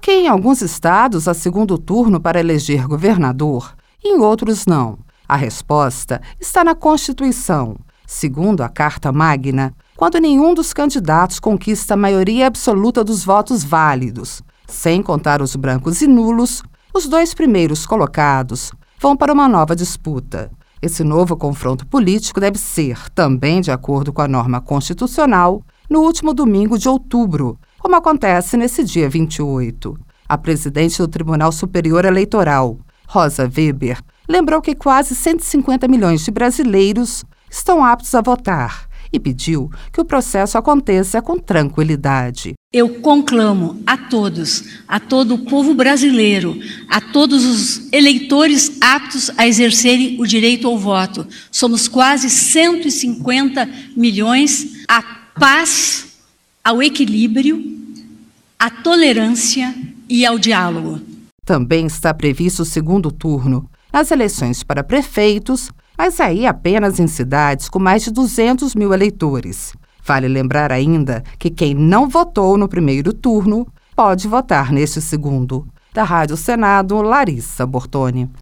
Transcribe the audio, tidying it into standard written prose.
que em alguns estados há segundo turno para eleger governador e em outros não? A resposta está na Constituição. Segundo a Carta Magna, quando nenhum dos candidatos conquista a maioria absoluta dos votos válidos, sem contar os brancos e nulos, os 2 primeiros colocados vão para uma nova disputa. Esse novo confronto político deve ser, também de acordo com a norma constitucional, no último domingo de outubro, como acontece nesse dia 28. A presidente do Tribunal Superior Eleitoral, Rosa Weber, lembrou que quase 150 milhões de brasileiros estão aptos a votar e pediu que o processo aconteça com tranquilidade. Eu conclamo a todos, a todo o povo brasileiro, a todos os eleitores aptos a exercerem o direito ao voto. Somos quase 150 milhões, à paz, ao equilíbrio, à tolerância e ao diálogo. Também está previsto o segundo turno nas eleições para prefeitos, mas aí apenas em cidades com mais de 200 mil eleitores. Vale lembrar ainda que quem não votou no primeiro turno pode votar neste segundo. Da Rádio Senado, Larissa Bortoni.